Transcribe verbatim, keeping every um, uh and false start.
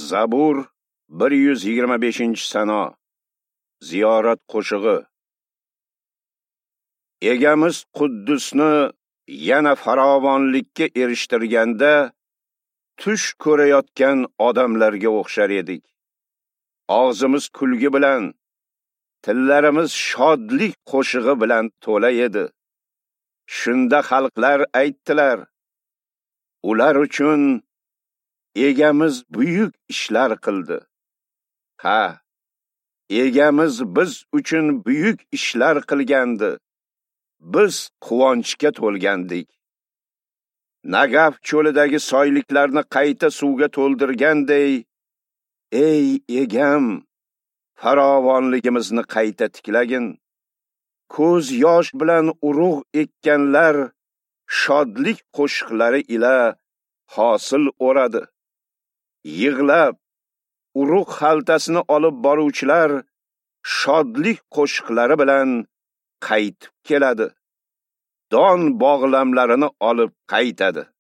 Zabur bir yuz yigirma beshinchi sano. Ziyorat qo'shig'i. Egamiz Quddusni yana farovonlikka erishtirganda tush ko'rayotgan odamlarga o'xshar edik. Og'zimiz kulgi bilan, tillarimiz shodlik qo'shig'i bilan to'la edi. Shunda xalqlar aytdilar: ular uchun egamiz buyuk ishlar qildi. Ha, egamiz biz uchun buyuk ishlar qilgandi. Biz quvonchga to'lgandik. Nagaf cho'lidagi soyliklarni qayta suvga to'ldirganday, ey egam, farovonligimizni qayta tiklagin. Ko'z yosh bilan urug' ekkanlar shodlik qo'shiqlari ila hosil o'radi. Yig'lab urug' xaltasini olib boruvchilar shodlik qo'shiqlari bilan qaytib keladi. Don bog'lamlarini olib qaytadi.